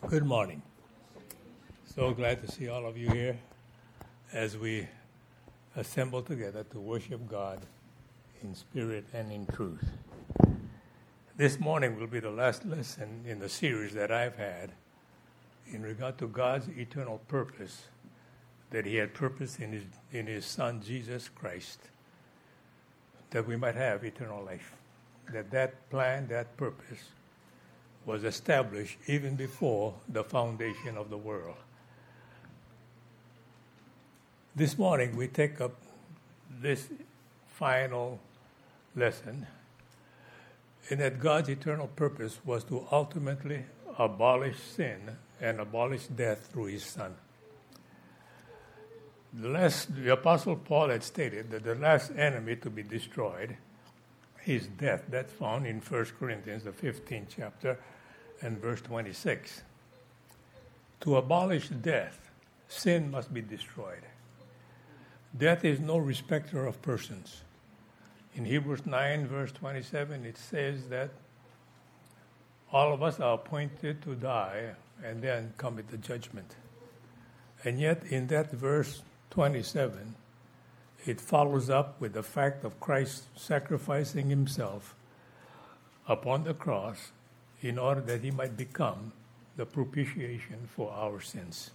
Good morning. So glad to see all of you here as we assemble together to worship God in spirit and in truth. This morning will be the last lesson in the series that I've had in regard to God's eternal purpose that He had purposed in His Son, Jesus Christ, that we might have eternal life. That plan, that purpose was established even before the foundation of the world. This morning we take up this final lesson in that God's eternal purpose was to ultimately abolish sin and abolish death through His Son. The Apostle Paul had stated that the last enemy to be destroyed is death. That's found in 1 Corinthians, the 15th chapter, and verse 26. To abolish death, sin must be destroyed. Death is no respecter of persons. In Hebrews 9, verse 27, it says that all of us are appointed to die and then come at the judgment. And yet in that verse 27, it follows up with the fact of Christ sacrificing Himself upon the cross in order that He might become the propitiation for our sins.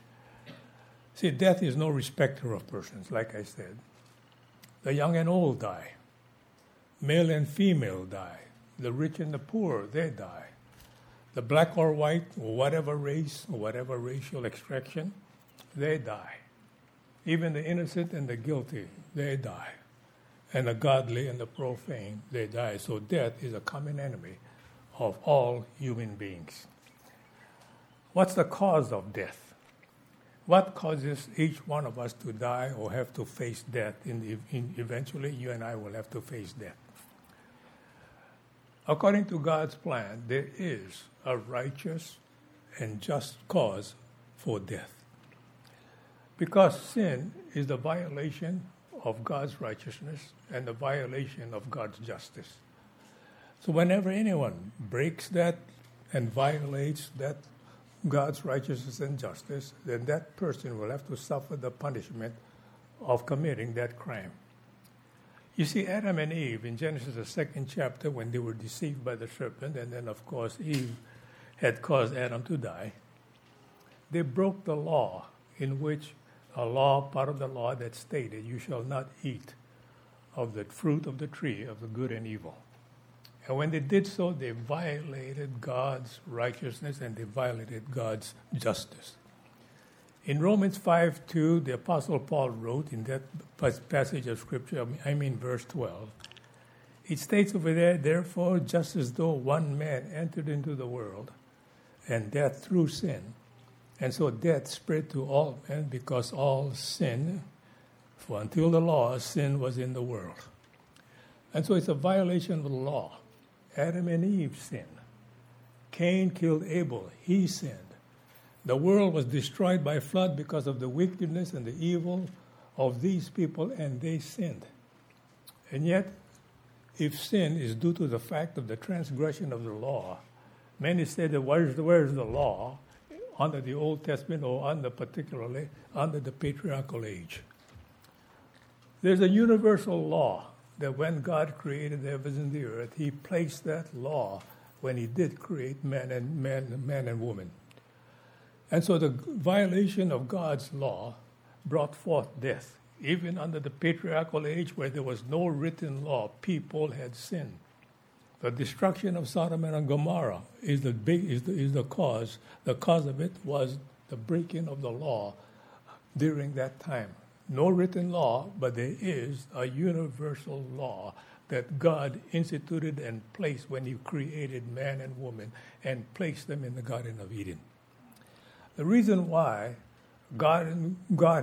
See, death is no respecter of persons, like I said. The young and old die. Male and female die. The rich and the poor, they die. The black or white, or whatever race, or whatever racial extraction, they die. Even the innocent and the guilty, they die. And the godly and the profane, they die. So death is a common enemy of all human beings. What's the cause of death? What causes each one of us to die or have to face death? Eventually, you and I will have to face death. According to God's plan, there is a righteous and just cause for death. Because sin is the violation of God's righteousness and the violation of God's justice. So whenever anyone breaks that and violates that God's righteousness and justice, then that person will have to suffer the punishment of committing that crime. You see, Adam and Eve in Genesis, the 2nd chapter, when they were deceived by the serpent, and then, of course, Eve had caused Adam to die, they broke the law, in which part of the law that stated, you shall not eat of the fruit of the tree of the good and evil. And when they did so, they violated God's righteousness and they violated God's justice. In Romans 5:2, the Apostle Paul wrote in that passage of Scripture, verse 12, it states over there, therefore, just as though one man entered into the world, and death through sin, and so death spread to all men because all sin, for until the law, sin was in the world. And so it's a violation of the law. Adam and Eve sinned. Cain killed Abel. He sinned. The world was destroyed by flood because of the wickedness and the evil of these people, and they sinned. And yet, if sin is due to the fact of the transgression of the law, many say that where's the law under the Old Testament or particularly under the patriarchal age? There's a universal law that when God created the heavens and the earth, He placed that law when He did create man and woman. And so the violation of God's law brought forth death. Even under the patriarchal age where there was no written law, people had sinned. The destruction of Sodom and Gomorrah is the cause. The cause of it was the breaking of the law during that time. No written law, but there is a universal law that God instituted and placed when He created man and woman and placed them in the Garden of Eden. The reason why God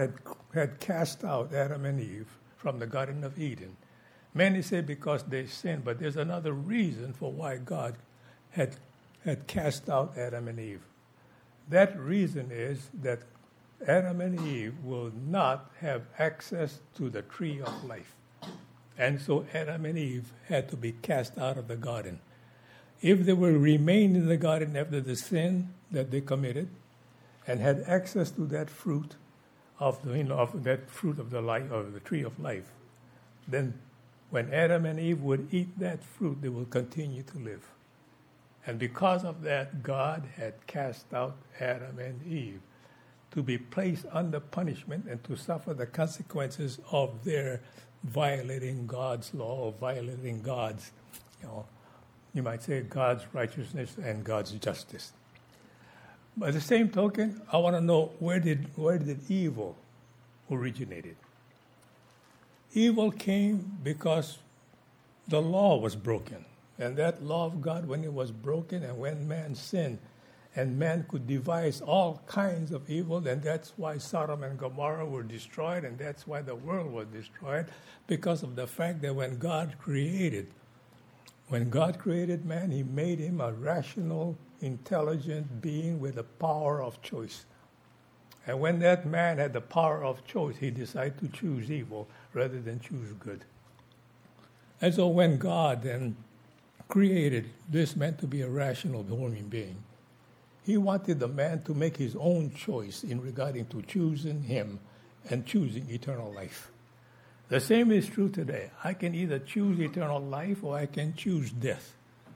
had cast out Adam and Eve from the Garden of Eden, many say because they sinned, but there's another reason for why God had cast out Adam and Eve. That reason is that Adam and Eve will not have access to the tree of life. And so Adam and Eve had to be cast out of the garden. if they will remain in the garden after the sin that they committed and had access to that fruit of that fruit of the life, of the tree of life, then when Adam and Eve would eat that fruit, they will continue to live. And because of that, God had cast out Adam and Eve to be placed under punishment and to suffer the consequences of their violating God's law, or violating God's, you might say, God's righteousness and God's justice. By the same token, I want to know where did evil originated? Evil came because the law was broken. And that law of God, when it was broken and when man sinned, and man could devise all kinds of evil, and that's why Sodom and Gomorrah were destroyed, and that's why the world was destroyed, because of the fact that when God created man, he made him a rational, intelligent being with the power of choice. And when that man had the power of choice, he decided to choose evil rather than choose good. And so when God then created this man to be a rational human being, he wanted the man to make his own choice in regarding to choosing him and choosing eternal life. The same is true today. I can either choose eternal life or I can choose death.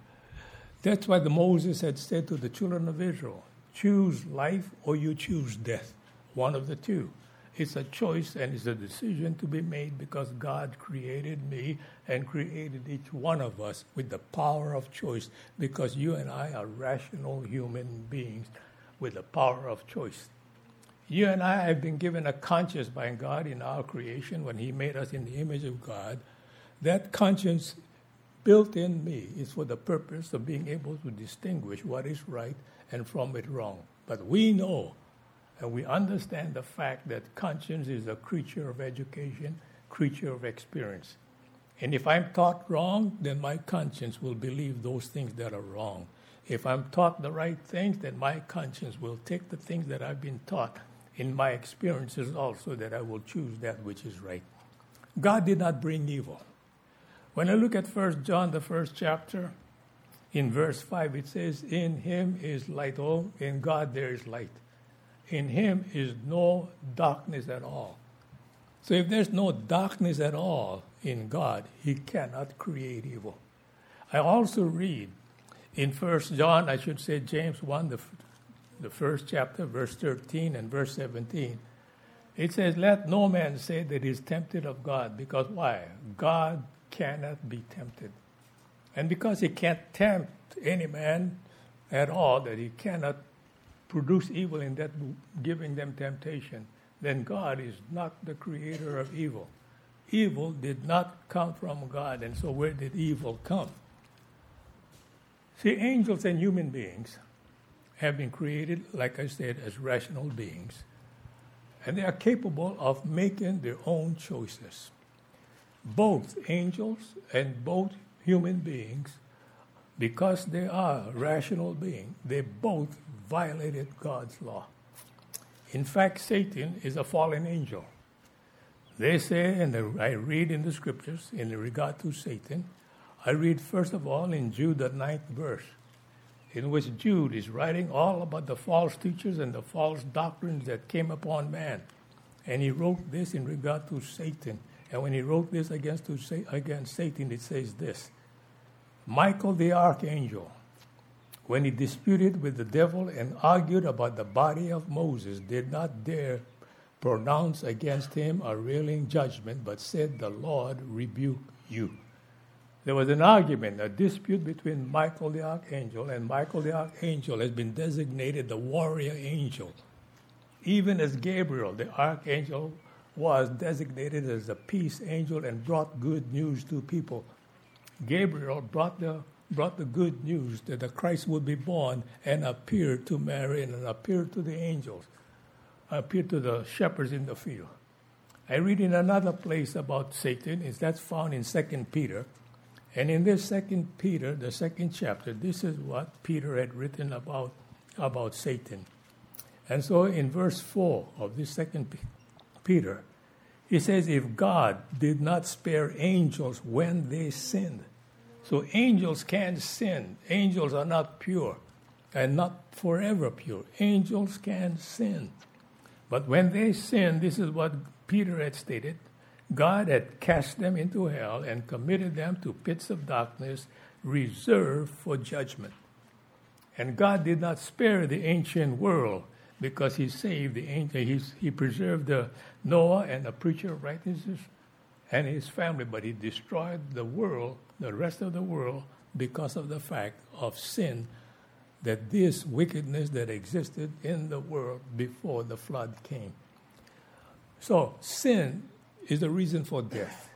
That's why Moses had said to the children of Israel, choose life or you choose death. One of the two. It's a choice and it's a decision to be made because God created me and created each one of us with the power of choice, because you and I are rational human beings with the power of choice. You and I have been given a conscience by God in our creation when he made us in the image of God. That conscience built in me is for the purpose of being able to distinguish what is right and from it wrong. But we know and we understand the fact that conscience is a creature of education, creature of experience. And if I'm taught wrong, then my conscience will believe those things that are wrong. If I'm taught the right things, then my conscience will take the things that I've been taught in my experiences also, that I will choose that which is right. God did not bring evil. When I look at 1 John, the first chapter, in verse 5, it says, in him is light. Oh, in God there is light. In him is no darkness at all. So if there's no darkness at all in God, he cannot create evil. I also read in 1 John, I should say James 1, the first chapter, verse 13 and verse 17. It says, let no man say that he is tempted of God, because why? God cannot be tempted. And because he can't tempt any man at all, that he cannot produce evil in that giving them temptation, then God is not the creator of evil. Evil did not come from God, and so where did evil come? See, angels and human beings have been created, like I said, as rational beings, and they are capable of making their own choices. Both angels and both human beings, because they are rational beings, they both violated God's law. In fact, Satan is a fallen angel. They say, and I read in the scriptures in regard to Satan, I read first of all in Jude, the 9th verse, in which Jude is writing all about the false teachers and the false doctrines that came upon man. And he wrote this in regard to Satan. And when he wrote this against Satan, it says this, Michael the archangel, when he disputed with the devil and argued about the body of Moses, did not dare pronounce against him a railing judgment, but said, the Lord rebuke you. There was an argument, a dispute between Michael the archangel, and Michael the archangel has been designated the warrior angel. Even as Gabriel, the archangel, was designated as a peace angel and brought good news to people. Gabriel brought the good news that the Christ would be born and appeared to Mary and appeared to the angels, appeared to the shepherds in the field. I read in another place about Satan, that's found in 2 Peter. And in this 2 Peter, the 2nd chapter, this is what Peter had written about Satan. And so in verse 4 of this 2 Peter, he says, if God did not spare angels when they sinned, So angels can sin. Angels are not pure and not forever pure. Angels can sin. But when they sin, this is what Peter had stated, God had cast them into hell and committed them to pits of darkness reserved for judgment. And God did not spare the ancient world because he saved the ancient. He preserved Noah and the preacher of righteousness and his family, but he destroyed the world, the rest of the world, because of the fact of sin, that this wickedness that existed in the world before the flood came. So sin is the reason for death.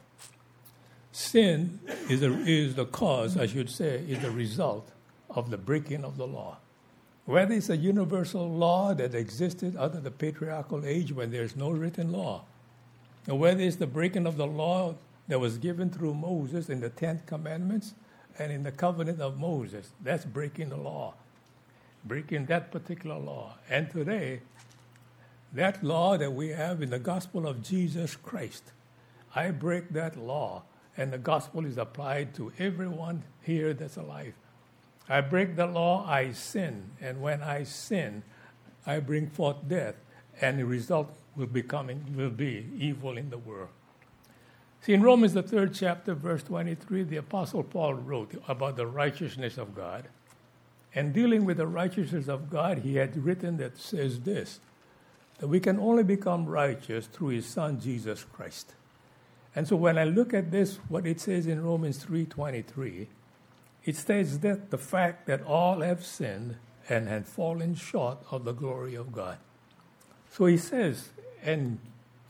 Sin is the cause, I should say, is the result of the breaking of the law. Whether it's a universal law that existed under the patriarchal age when there's no written law, or whether it's the breaking of the law that was given through Moses in the 10 Commandments and in the covenant of Moses, that's breaking the law, breaking that particular law. And today, that law that we have in the gospel of Jesus Christ, I break that law, and the gospel is applied to everyone here that's alive. I break the law, I sin, and when I sin, I bring forth death, and the result will be evil in the world. See, in Romans, the 3rd chapter, verse 23, the Apostle Paul wrote about the righteousness of God. And dealing with the righteousness of God, he had written that says this, that we can only become righteous through his Son, Jesus Christ. And so when I look at this, what it says in Romans 3:23, it states that the fact that all have sinned and have fallen short of the glory of God. So he says, and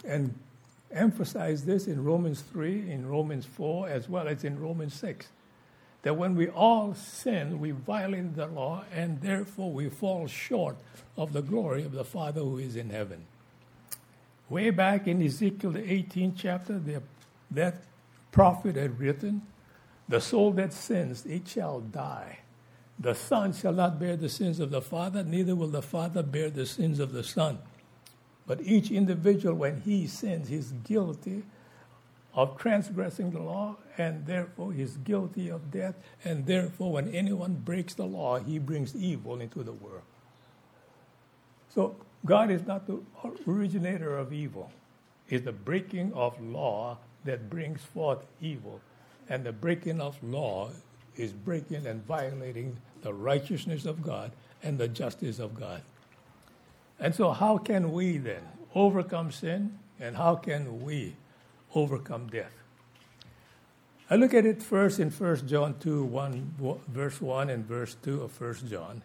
emphasize this in Romans 3, in Romans 4, as well as in Romans 6, that when we all sin, we violate the law, and therefore we fall short of the glory of the Father who is in heaven. Way back in Ezekiel, the 18th chapter, that prophet had written, the soul that sins, it shall die. The Son shall not bear the sins of the Father, neither will the Father bear the sins of the Son. But each individual, when he sins, he's guilty of transgressing the law, and therefore he's guilty of death, and therefore when anyone breaks the law, he brings evil into the world. So God is not the originator of evil. It's the breaking of law that brings forth evil. And the breaking of law is breaking and violating the righteousness of God and the justice of God. And so how can we then overcome sin, and how can we overcome death? I look at it first in 1 John 2, verse 1 and verse 2 of 1 John,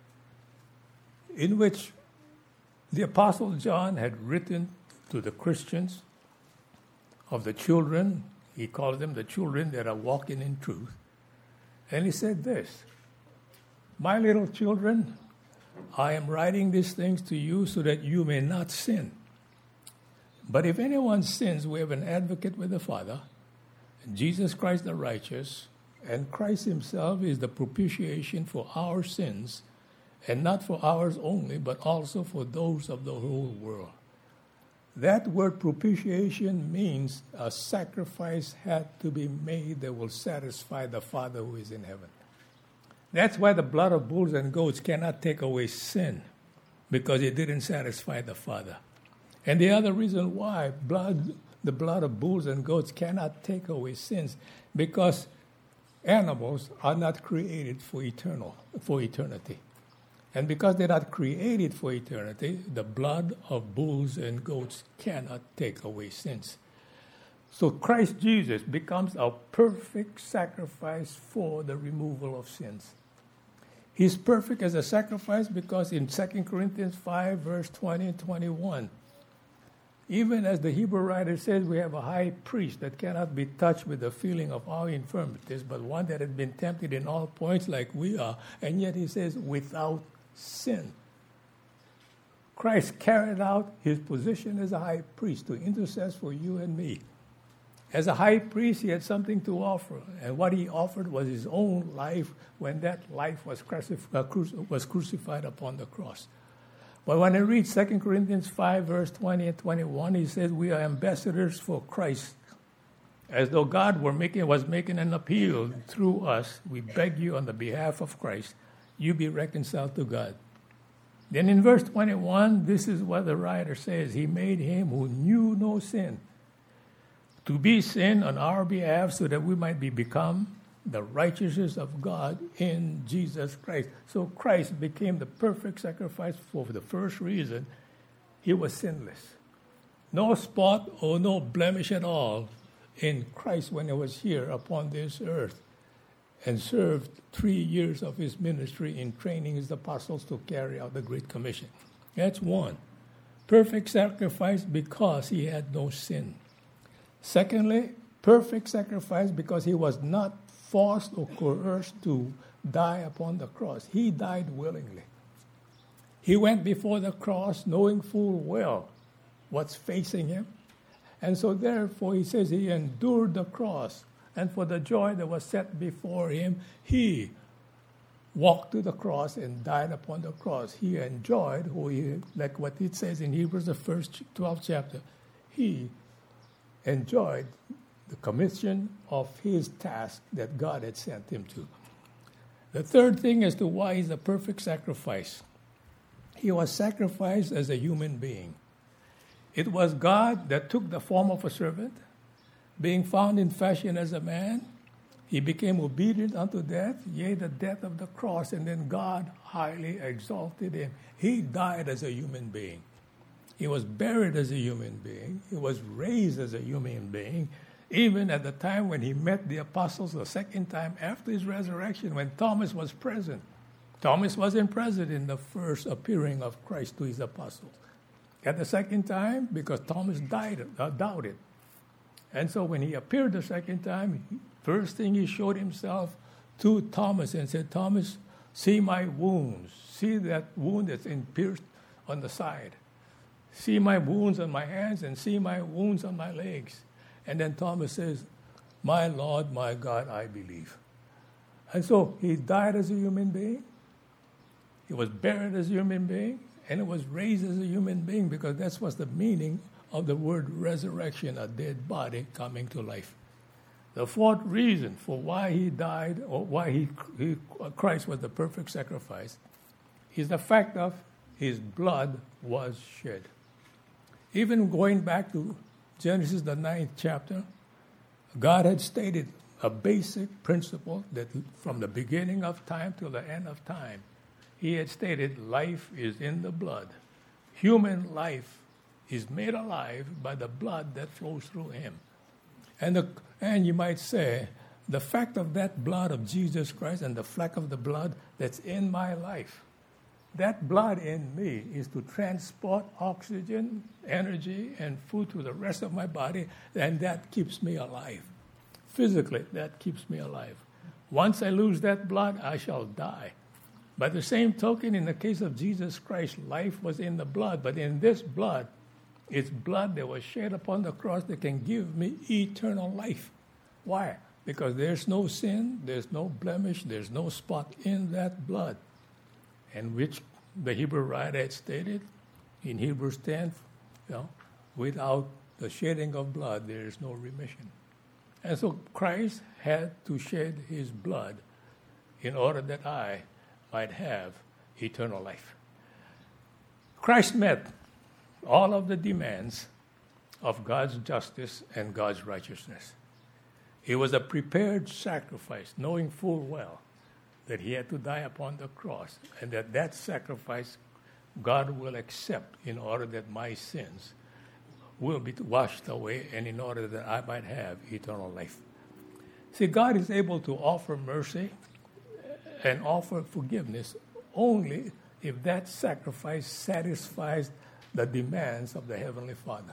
in which the Apostle John had written to the Christians of the children. He called them the children that are walking in truth. And he said this, my little children, I am writing these things to you so that you may not sin. But if anyone sins, we have an advocate with the Father, Jesus Christ the righteous, and Christ himself is the propitiation for our sins, and not for ours only, but also for those of the whole world. That word propitiation means a sacrifice had to be made that will satisfy the Father who is in heaven. That's why the blood of bulls and goats cannot take away sin, because it didn't satisfy the Father. And the other reason why the blood of bulls and goats cannot take away sins, because animals are not created for eternity. And because they're not created for eternity, the blood of bulls and goats cannot take away sins. So Christ Jesus becomes a perfect sacrifice for the removal of sins. He's perfect as a sacrifice because in 2 Corinthians 5, verse 20 and 21, even as the Hebrew writer says, we have a high priest that cannot be touched with the feeling of our infirmities, but one that has been tempted in all points like we are, and yet he says, without sin. Christ carried out his position as a high priest to intercede for you and me. As a high priest, he had something to offer, and what he offered was his own life when that life was crucified upon the cross. But when I read 2 Corinthians 5, verse 20 and 21, he says we are ambassadors for Christ, as though God was making an appeal through us, we beg you on the behalf of Christ, you be reconciled to God. Then in verse 21, this is what the writer says. He made him who knew no sin to be sin on our behalf so that we might become the righteousness of God in Jesus Christ. So Christ became the perfect sacrifice for the first reason. He was sinless. No spot or no blemish at all in Christ when he was here upon this earth and served 3 years of his ministry in training his apostles to carry out the Great Commission. That's one. Perfect sacrifice because he had no sin. Secondly, perfect sacrifice because he was not forced or coerced to die upon the cross. He died willingly. He went before the cross knowing full well what's facing him. And so therefore, he says he endured the cross. And for the joy that was set before him, he walked to the cross and died upon the cross. He enjoyed, like what it says in Hebrews, the first 12th chapter, he enjoyed the commission of his task that God had sent him to. The third thing as to why he's a perfect sacrifice. He was sacrificed as a human being. It was God that took the form of a servant. Being found in fashion as a man, he became obedient unto death, yea, the death of the cross, and then God highly exalted him. He died as a human being. He was buried as a human being. He was raised as a human being, even at the time when he met the apostles the second time after his resurrection, when Thomas was present. Thomas wasn't present in the first appearing of Christ to his apostles. At the second time, because Thomas doubted. And so when he appeared the second time, first thing he showed himself to Thomas and said, Thomas, see my wounds. See that wound that's pierced on the side. See my wounds on my hands and see my wounds on my legs. And then Thomas says, my Lord, my God, I believe. And so he died as a human being. He was buried as a human being. And it was raised as a human being because that's what's the meaning of the word resurrection, a dead body coming to life. The fourth reason for why he died or why Christ was the perfect sacrifice is the fact of his blood was shed. Even going back to Genesis, the 9th chapter, God had stated a basic principle that from the beginning of time till the end of time, he had stated life is in the blood. Human life is made alive by the blood that flows through him. And you might say, the fact of that blood of Jesus Christ and the fleck of the blood that's in my life, that blood in me is to transport oxygen, energy, and food to the rest of my body, and that keeps me alive. Physically, that keeps me alive. Once I lose that blood, I shall die. By the same token, in the case of Jesus Christ, life was in the blood, but in this blood, it's blood that was shed upon the cross that can give me eternal life. Why? Because there's no sin, there's no blemish, there's no spot in that blood. And which the Hebrew writer had stated in Hebrews 10, without the shedding of blood, there is no remission. And so Christ had to shed his blood in order that I might have eternal life. Christ met all of the demands of God's justice and God's righteousness. He was a prepared sacrifice, knowing full well that he had to die upon the cross, and that sacrifice God will accept in order that my sins will be washed away and in order that I might have eternal life. See, God is able to offer mercy and offer forgiveness only if that sacrifice satisfies the demands of the Heavenly Father.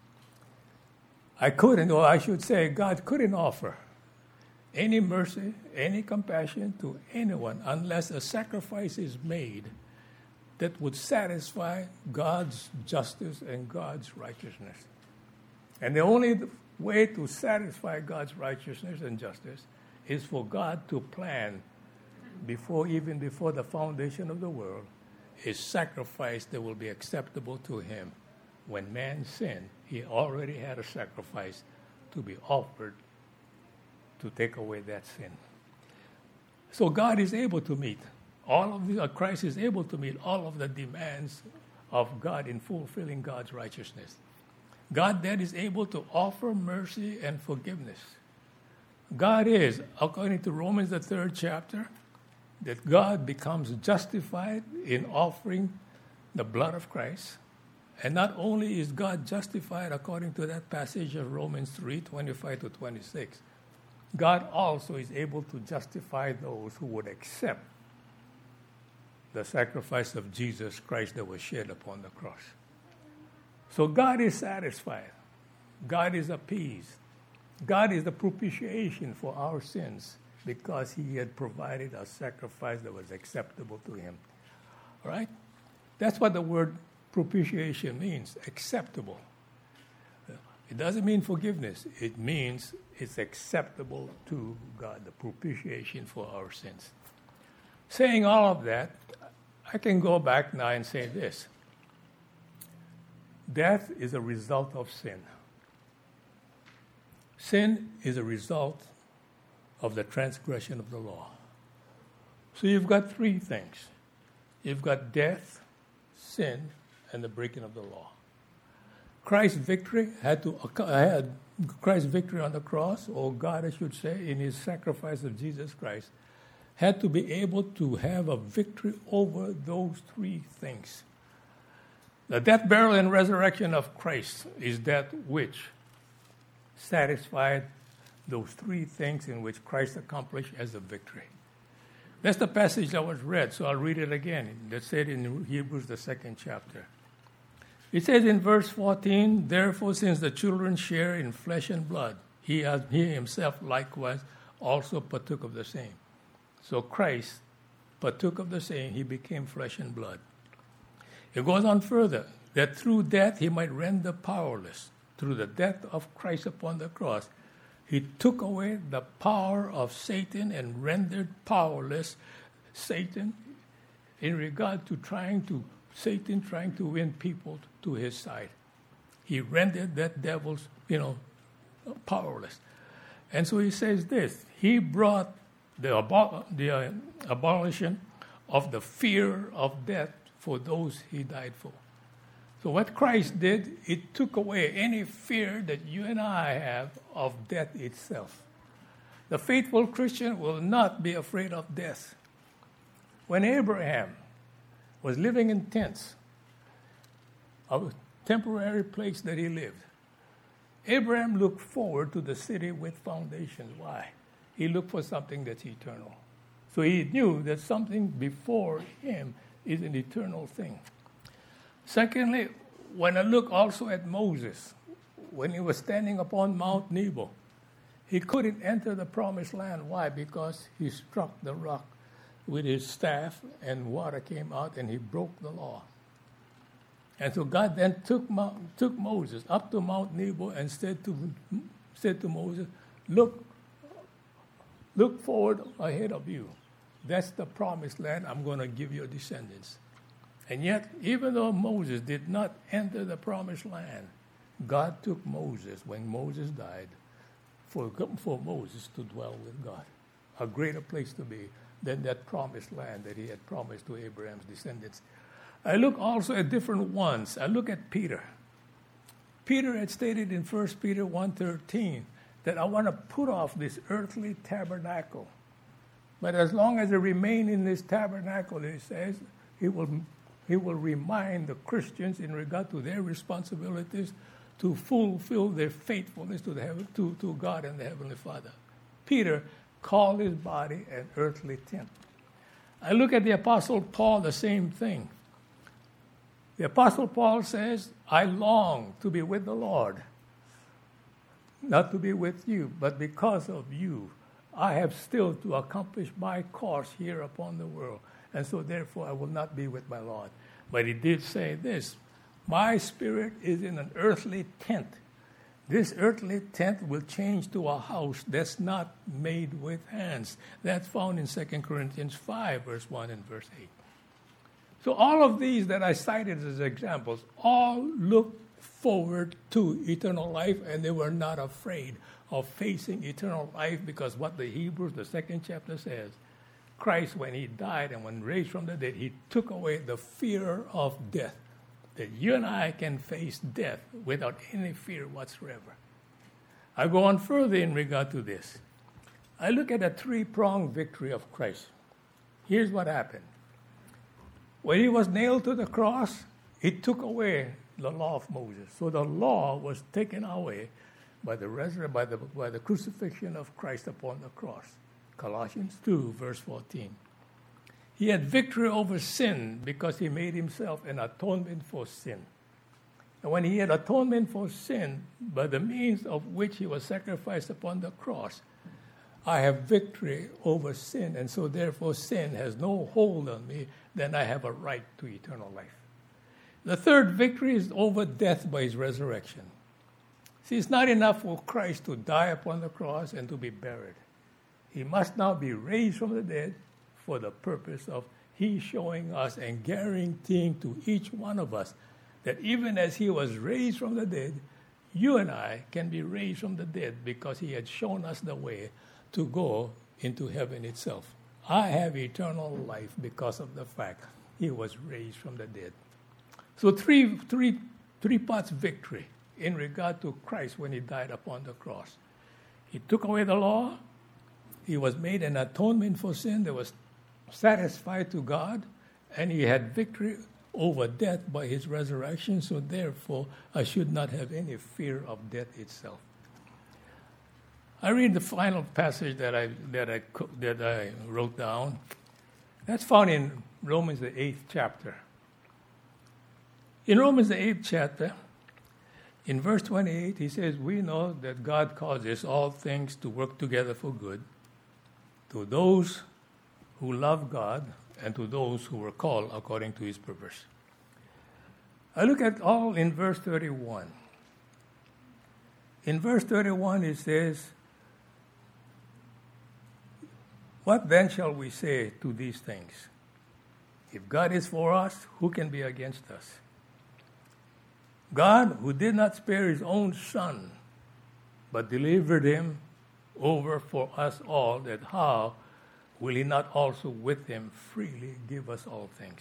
God couldn't offer any mercy, any compassion to anyone unless a sacrifice is made that would satisfy God's justice and God's righteousness. And the only way to satisfy God's righteousness and justice is for God to plan even before the foundation of the world, a sacrifice that will be acceptable to him. When man sinned, he already had a sacrifice to be offered to take away that sin. So God is able to meet all of the, Christ is able to meet all of the demands of God in fulfilling God's righteousness. God then is able to offer mercy and forgiveness. God is, according to Romans the 3rd chapter, that God becomes justified in offering the blood of Christ. And not only is God justified according to that passage of Romans 3:25 to 26, God also is able to justify those who would accept the sacrifice of Jesus Christ that was shed upon the cross. So God is satisfied. God is appeased. God is the propitiation for our sins because he had provided a sacrifice that was acceptable to him. All right? That's what the word propitiation means, acceptable. It doesn't mean forgiveness. It means it's acceptable to God, the propitiation for our sins. Saying all of that, I can go back now and say this. Death is a result of sin. Sin is a result of the transgression of the law. So you've got three things. You've got death, sin, and the breaking of the law. Christ's victory Christ's victory on the cross, or God, I should say, in his sacrifice of Jesus Christ, had to be able to have a victory over those three things. The death, burial, and resurrection of Christ is that which satisfied those three things in which Christ accomplished as a victory. That's the passage that was read, so I'll read it again. That's said in Hebrews, the 2nd chapter. It says in verse 14, "Therefore, since the children share in flesh and blood, he himself likewise also partook of the same." So Christ partook of the same. He became flesh and blood. It goes on further, that through death he might render powerless. Through the death of Christ upon the cross, he took away the power of Satan and rendered powerless Satan in regard to Satan trying to win people to his side. He rendered that devil's, powerless. And so he says this, he brought the abolition of the fear of death for those he died for. So what Christ did, it took away any fear that you and I have of death itself. The faithful Christian will not be afraid of death. When Abraham was living in tents, a temporary place that he lived, Abraham looked forward to the city with foundations. Why? He looked for something that's eternal. So he knew that something before him is an eternal thing. Secondly, when I look also at Moses, when he was standing upon Mount Nebo, he couldn't enter the promised land. Why? Because he struck the rock with his staff and water came out and he broke the law. And so God then took Moses up to Mount Nebo and said to Moses, look forward ahead of you. That's the promised land I'm going to give your descendants. And yet, even though Moses did not enter the promised land, God took Moses, when Moses died, for Moses to dwell with God. A greater place to be than that promised land that he had promised to Abraham's descendants. I look also at different ones. I look at Peter. Peter had stated in 1 Peter 1:13 that I want to put off this earthly tabernacle. But as long as I remain in this tabernacle, he says, he will remind the Christians in regard to their responsibilities to fulfill their faithfulness to God and the Heavenly Father. Peter called his body an earthly tent. I look at the Apostle Paul, the same thing. The Apostle Paul says, I long to be with the Lord, not to be with you, but because of you, I have still to accomplish my course here upon the world. And so therefore I will not be with my Lord. But he did say this, my spirit is in an earthly tent. This earthly tent will change to a house that's not made with hands. That's found in 2 Corinthians 5, verse 1 and verse 8. So all of these that I cited as examples all look forward to eternal life, and they were not afraid of facing eternal life, because what the Hebrews, the 2nd chapter says, Christ, when he died and when raised from the dead, he took away the fear of death, that you and I can face death without any fear whatsoever. I go on further in regard to this. I look at a three-pronged victory of Christ. Here's what happened. When he was nailed to the cross, he took away the law of Moses. So the law was taken away by the crucifixion of Christ upon the cross. Colossians 2, verse 14. He had victory over sin because he made himself an atonement for sin. And when he had atonement for sin, by the means of which he was sacrificed upon the cross, I have victory over sin, and so therefore sin has no hold on me, then I have a right to eternal life. The third victory is over death by his resurrection. See, it's not enough for Christ to die upon the cross and to be buried. He must now be raised from the dead for the purpose of he showing us and guaranteeing to each one of us that even as he was raised from the dead, you and I can be raised from the dead, because he had shown us the way to go into heaven itself. I have eternal life because of the fact he was raised from the dead. So three parts victory in regard to Christ when he died upon the cross. He took away the law. He was made an atonement for sin that was satisfied to God, and he had victory over death by his resurrection. So therefore, I should not have any fear of death itself. I read the final passage that I wrote down. That's found in Romans the 8th chapter. In Romans the 8th chapter, in verse 28, he says, "We know that God causes all things to work together for good to those who love God and to those who were called according to his purpose." I look at all in verse 31. In verse 31, it says, "What then shall we say to these things? If God is for us, who can be against us? God, who did not spare his own Son, but delivered him over for us all, that how will he not also with him freely give us all things?"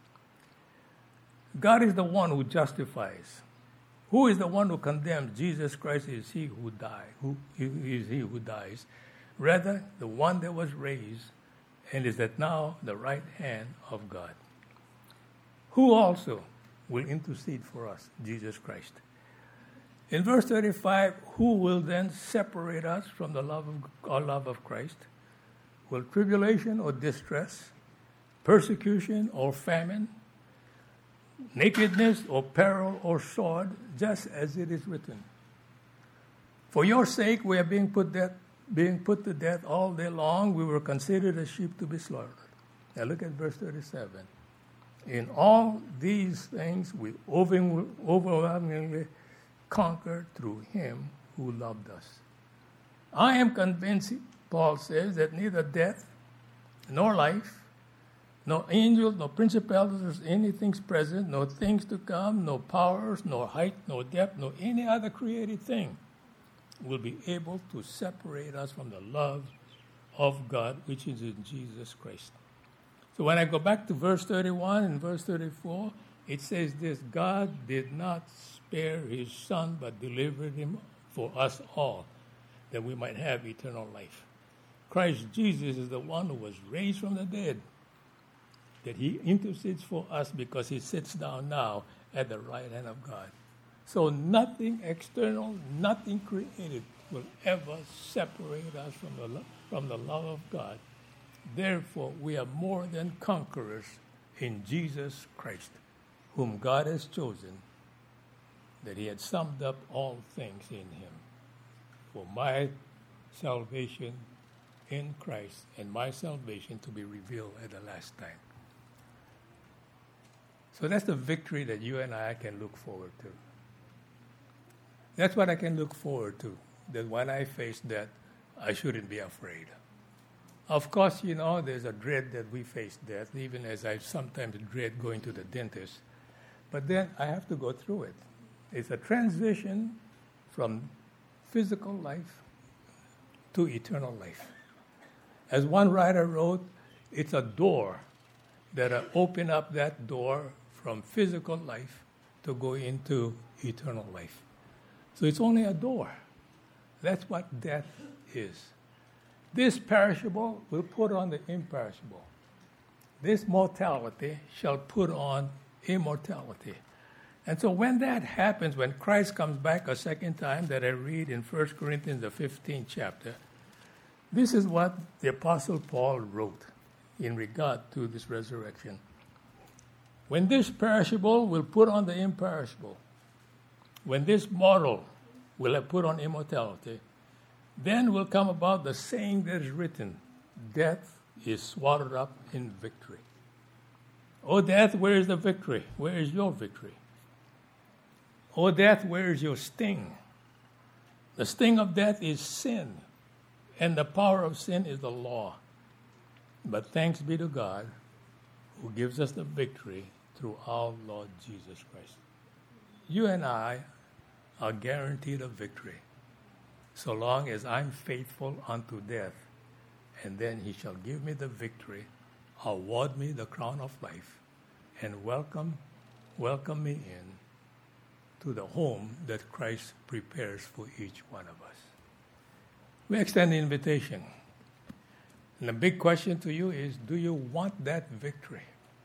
God is the one who justifies. Who is the one who condemns? Jesus Christ is he who died. Who is he who dies? Rather, the one that was raised and is at now the right hand of God. Who also will intercede for us? Jesus Christ. In verse 35, who will then separate us from the love of Christ? Will tribulation or distress, persecution or famine, nakedness or peril or sword, just as it is written? For your sake we are being put to death all day long. We were considered as sheep to be slaughtered. Now look at verse 37. In all these things we overwhelmingly conquered through him who loved us. I am convinced, Paul says, that neither death nor life, nor angels, nor principalities, anything present, nor things to come, nor powers, nor height, nor depth, nor any other created thing will be able to separate us from the love of God which is in Jesus Christ. So when I go back to verse 31 and verse 34, it says this: God did not spare his Son, but delivered him for us all, that we might have eternal life. Christ Jesus is the one who was raised from the dead, that he intercedes for us because he sits down now at the right hand of God. So nothing external, nothing created will ever separate us from the love of God. Therefore, we are more than conquerors in Jesus Christ, whom God has chosen, that he had summed up all things in him. For my salvation in Christ and my salvation to be revealed at the last time. So that's the victory that you and I can look forward to. That's what I can look forward to, that when I face death, I shouldn't be afraid. Of course, there's a dread that we face death, even as I sometimes dread going to the dentist. But then I have to go through it. It's a transition from physical life to eternal life. As one writer wrote, it's a door that open up that door from physical life to go into eternal life. So it's only a door. That's what death is. This perishable will put on the imperishable. This mortality shall put on immortality. And so when that happens, when Christ comes back a second time, that I read in 1 Corinthians, the 15th chapter, this is what the Apostle Paul wrote in regard to this resurrection. When this perishable will put on the imperishable, when this mortal will have put on immortality, then will come about the saying that is written, death is swallowed up in victory. O death, where is the victory? Where is your victory? O death, where is your sting? The sting of death is sin, and the power of sin is the law. But thanks be to God, who gives us the victory through our Lord Jesus Christ. You and I are guaranteed a victory, so long as I'm faithful unto death, and then he shall give me the victory, award me the crown of life, and welcome me in to the home that Christ prepares for each one of us. We extend the invitation. And the big question to you is, do you want that victory?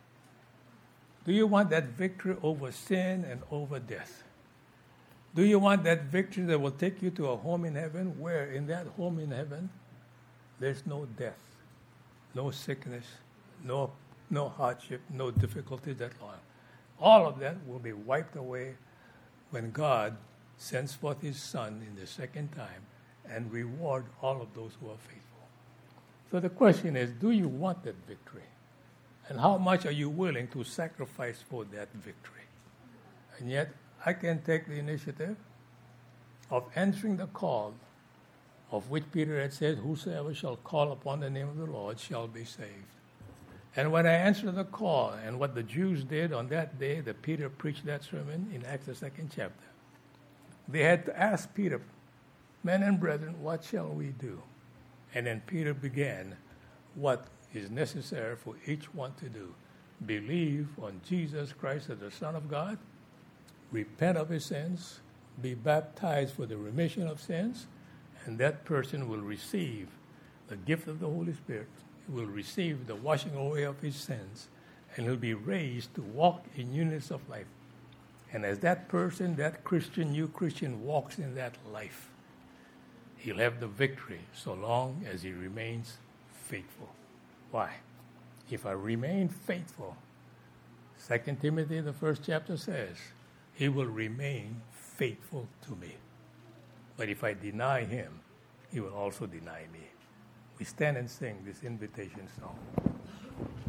Do you want that victory over sin and over death? Do you want that victory that will take you to a home in heaven where in that home in heaven there's no death, no sickness, no hardship, no difficulties at all? All of that will be wiped away when God sends forth his Son in the second time and reward all of those who are faithful. So the question is, do you want that victory? And how much are you willing to sacrifice for that victory? And yet, I can take the initiative of answering the call of which Peter had said, whosoever shall call upon the name of the Lord shall be saved. And when I answered the call, and what the Jews did on that day that Peter preached that sermon in Acts the 2nd chapter, they had to ask Peter, men and brethren, what shall we do? And then Peter began what is necessary for each one to do. Believe on Jesus Christ as the Son of God, repent of his sins, be baptized for the remission of sins, and that person will receive the gift of the Holy Spirit. He will receive the washing away of his sins, and he'll be raised to walk in newness of life. And as that person, that Christian, new Christian, walks in that life, he'll have the victory so long as he remains faithful. Why? If I remain faithful, 2 Timothy, the 1st chapter says, he will remain faithful to me. But if I deny him, he will also deny me. We stand and sing this invitation song.